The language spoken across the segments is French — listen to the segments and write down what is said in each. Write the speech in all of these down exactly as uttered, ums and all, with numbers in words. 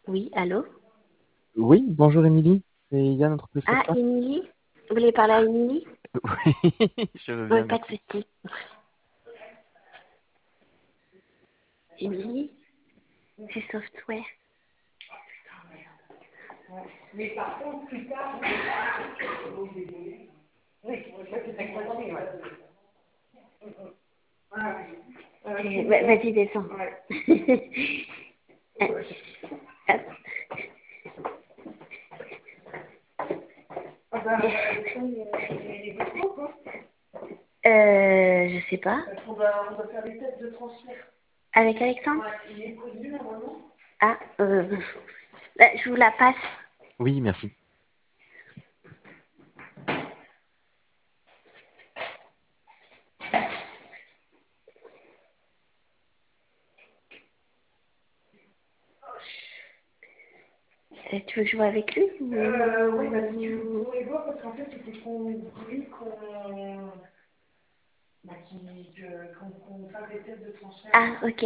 Oui, allô? Oui, bonjour Émilie, c'est Yann, entreprise Ah, Software. Émilie? Vous voulez parler à Émilie? Oui, je veux Oui, bien, pas de merci. souci. Émilie, c'est software. Mais par contre, plus tard, oui, c'est compris, ouais. Ok, va- vas-y, descends. Hop. Euh, je sais pas. On doit, on doit faire des tests de transfert. Avec Alexandre? Ouais, il est prévenu normalement. Ah, euh, bah, je vous la passe. Oui, merci. Euh, Tu veux que je vois avec lui? Euh, oui, bah, si tu pourrais voir, parce qu'en fait, c'était qu'on voulait qu'on bah, qu'il- que- qu'on qu'on fasse des tests de transfert. Ah, ok.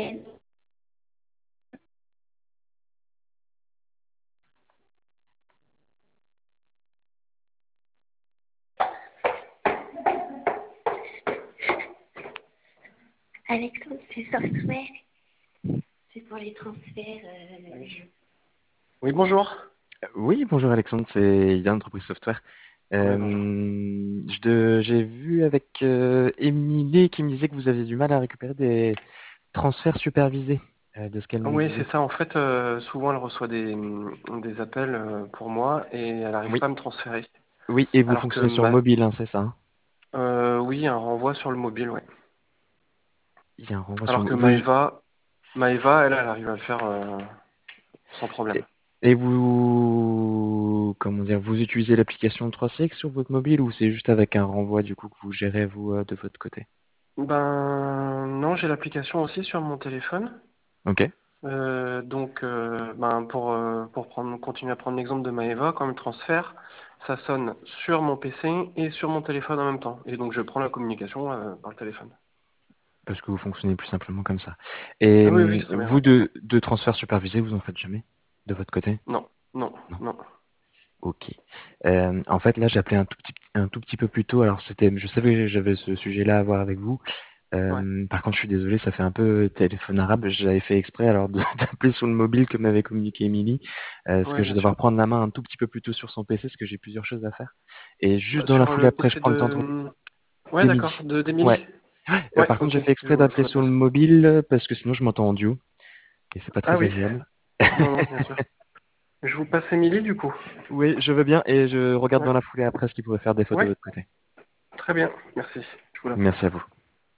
Alexandre, c'est software. C'est pour les transferts. Euh... Oui, Oui, bonjour. Oui, bonjour Alexandre, c'est Yann, entreprise Software. Oui, bonjour. Euh, je de- j'ai vu avec euh, Émilie qui me disait que vous aviez du mal à récupérer des transferts supervisés, euh, de ce qu'elle me Oui, disait. c'est ça. En fait, euh, souvent, elle reçoit des, des appels euh, pour moi et elle n'arrive Oui, pas à me transférer. oui, et vous Alors que, fonctionnez sur ma... mobile, hein, c'est ça, hein? euh, oui, un renvoi sur le mobile, oui. Il y a un renvoi sur Alors que le... vous- Maëva, Maëva, elle, elle arrive à le faire euh, sans problème. Et et vous, comment dire, vous utilisez l'application trois C X sur votre mobile ou c'est juste avec un renvoi du coup que vous gérez vous euh, de votre côté? Ben non, j'ai l'application aussi sur mon téléphone. Ok. Euh, donc, euh, ben, pour, euh, pour prendre, continuer à prendre l'exemple de Maëva, quand elle me transfère, ça sonne sur mon P C et sur mon téléphone en même temps. Et donc, je prends la communication euh, par le téléphone. Parce que vous fonctionnez plus simplement comme ça. Et Ah oui, oui, hum, c'est très bien, vous ouais. de, de transfert supervisé, vous en faites jamais de votre côté? Non, non, Non. non. Ok. Euh, en fait, là, j'appelais un tout petit, un tout petit peu plus tôt. Alors, c'était, je savais que j'avais ce sujet-là à voir avec vous. Ouais, Euh, par contre, je suis désolé, ça fait un peu téléphone arabe. J'avais fait exprès alors de- d'appeler sur le mobile que m'avait communiqué Émilie, euh, parce que ouais, je vais bien devoir sûr. prendre la main un tout petit peu plus tôt sur son P C, parce que j'ai plusieurs choses à faire. Et Bah, juste dans la sur foulée le après, je P C prends le temps de de... Ouais, d'accord, d'Émilie. de Ouais. d'Emily. Euh, Ouais, par contre, ok, j'ai fait je exprès vous, je vous d'appeler la sur le passe. mobile parce que sinon je m'entends en duo et c'est pas Ah très oui, agréable. non, non, bien sûr. Je vous passe Emily, du coup. Oui, je veux bien et je regarde Ouais, dans la foulée après ce qui pourrait faire défaut de ouais, votre côté. très bien, merci. Je vous la passe. Merci à vous.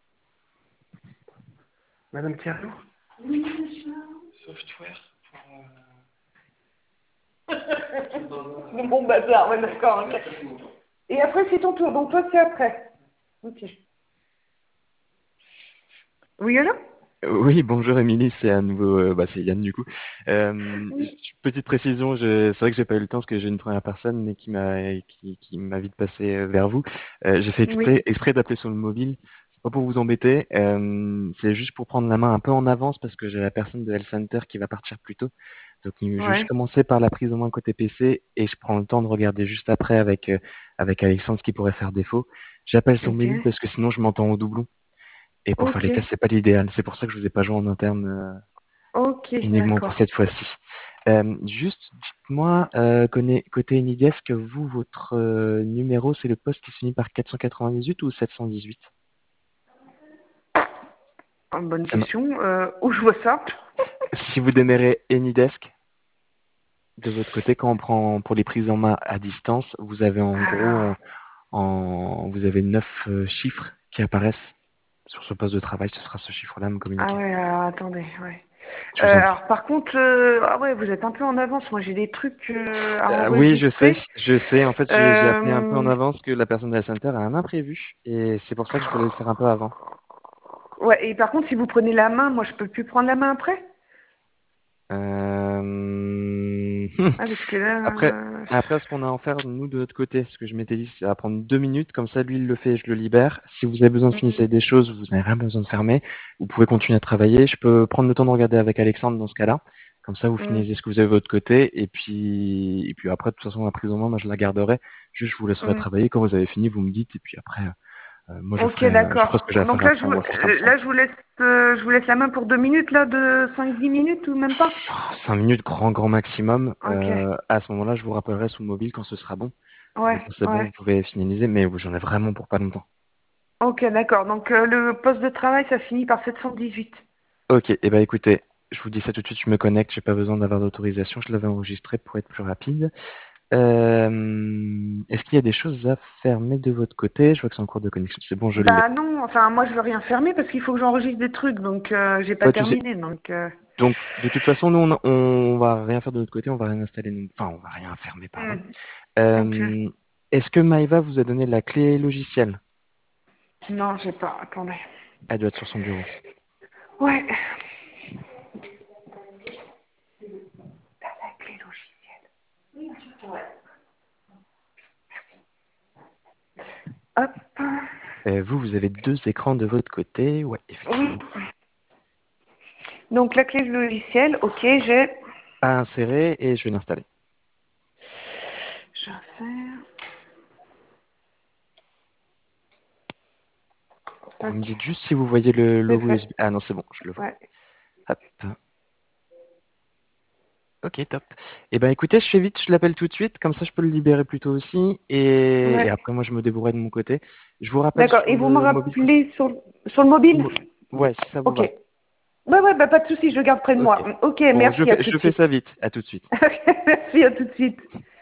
Madame Thierry? Software pour... Le bon bazar, ouais, d'accord. Ok. Et après, c'est ton tour. Donc, toi, c'est après. Ok. Oui, alors? Euh, Oui, bonjour Émilie, c'est à nouveau, euh, bah, c'est Yann du coup. Euh, Oui. j- petite précision, je- c'est vrai que j'ai pas eu le temps parce que j'ai une première personne mais qui m'a qui, qui m'a vite passé euh, vers vous. Euh, j'ai fait Oui. exprès, exprès d'appeler sur le mobile. C'est pas pour vous embêter, euh, c'est juste pour prendre la main un peu en avance parce que j'ai la personne de Health Center qui va partir plus tôt. Donc il- je vais juste Ouais. commencer par la prise en main côté P C et je prends le temps de regarder juste après avec euh, avec Alexandre ce qui pourrait faire défaut. J'appelle sur Ok. mobile parce que sinon je m'entends au doublon. Et pour faire Ok. les tests, c'est pas l'idéal. C'est pour ça que je vous ai pas joint en interne euh, Ok, uniquement pour d'accord. cette fois-ci. Euh, juste, dites-moi, euh, côté, côté Enidesk, vous, votre euh, numéro, c'est le poste qui se finit par quatre cent quatre-vingt-dix-huit ou sept cent dix-huit? Ah, bonne Ça m'a- question. Euh, où je vois ça? Si vous démarrez Anydesk, de votre côté, quand on prend pour les prises en main à distance, vous avez en gros, Alors. en, en- vous avez neuf euh, chiffres qui apparaissent sur ce poste de travail. Ce sera ce chiffre-là à me Ah communiquer. ouais, alors attendez, ouais. Je Euh, vous en prie. alors par contre, euh, ah ouais, vous êtes un peu en avance. Moi, j'ai des trucs euh, à Euh, oui, je sais, enregistrer. je sais. En fait, j'ai j'ai appelé un peu en Euh, avance que la personne de la center a un imprévu et c'est pour ça que je voulais le faire un peu avant. ouais, et par contre, si vous prenez la main, moi, je peux plus prendre la main après? Euh... Ah, parce que là, Après, euh, après, ce qu'on a à en faire, nous, de notre côté, ce que je m'étais dit, c'est à prendre deux minutes, comme ça, lui, il le fait, je le libère. Si vous avez besoin de finir des choses, vous n'avez rien besoin de fermer. Vous pouvez continuer à travailler. Je peux prendre le temps de regarder avec Alexandre dans ce cas-là. Comme ça, vous Mm. finalisez ce que vous avez de votre côté. Et puis, et puis après, de toute façon, la prise en main, moi, je la garderai. Juste, je vous laisserai Mm. travailler. Quand vous avez fini, vous me dites. Et puis après, euh, moi, je Ok, ferai, euh, je ferai ce d'accord. que j'ai à faire Donc là, je après. vous, On va faire comme euh, ça. là, je vous laisse, euh, je vous laisse la main pour deux minutes, là, de cinq dix minutes ou même pas? Cinq minutes, grand, grand maximum. Ok. Euh, à ce moment-là, je vous rappellerai sur le mobile quand ce sera bon. Pour vous Ouais, dire c'est bon, ouais. vous pouvez finaliser. Mais j'en ai vraiment pour pas longtemps. Ok, d'accord. Donc euh, le poste de travail, ça finit par sept cent dix-huit. Ok, et eh ben écoutez, je vous dis ça tout de suite, je me connecte, j'ai pas besoin d'avoir d'autorisation, je l'avais enregistré pour être plus rapide. Euh, Est-ce qu'il y a des choses à fermer de votre côté? Je vois que c'est en cours de connexion, c'est bon, je l'ai. Bah non, enfin moi je veux rien fermer parce qu'il faut que j'enregistre des trucs, donc euh, j'ai pas Pas de souci. terminé, donc. euh, Donc, de toute façon, nous, on, on va rien faire de notre côté, on va rien installer, non- enfin, on va rien fermer, pardon. hmm, Ok. Euh, Est-ce que Maëva vous a donné la clé logicielle? Non, j'ai pas. Attendez. Elle doit être sur son bureau. Ouais. T'as la clé logicielle. Oui, bien sûr. Ouais. Hop. Euh, vous, vous avez deux écrans de votre côté? Ouais, Oui. effectivement. Donc la clé logicielle, ok, j'ai. À insérer et je vais l'installer. J'insère. Vous me Ok. dites juste si vous voyez le C'est logo U S B. fait. Ah non, c'est bon, je le vois. Ouais. Hop. Ok, top. Eh ben écoutez, je fais vite, je l'appelle tout de suite, comme ça je peux le libérer plus tôt aussi, et, et Ouais. après moi je me débrouillerai de mon côté. Je vous rappelle D'accord. sur Et vous me le mobile. rappelez sur, sur le mobile? Mo- Ouais, si ça vous Ok. va. Ouais, ouais, bah pas de souci, je le garde près de Ok. moi. Ok, Bon, je merci, à fais, tout je de fais suite. ça vite. À tout de suite. Merci, à tout de suite.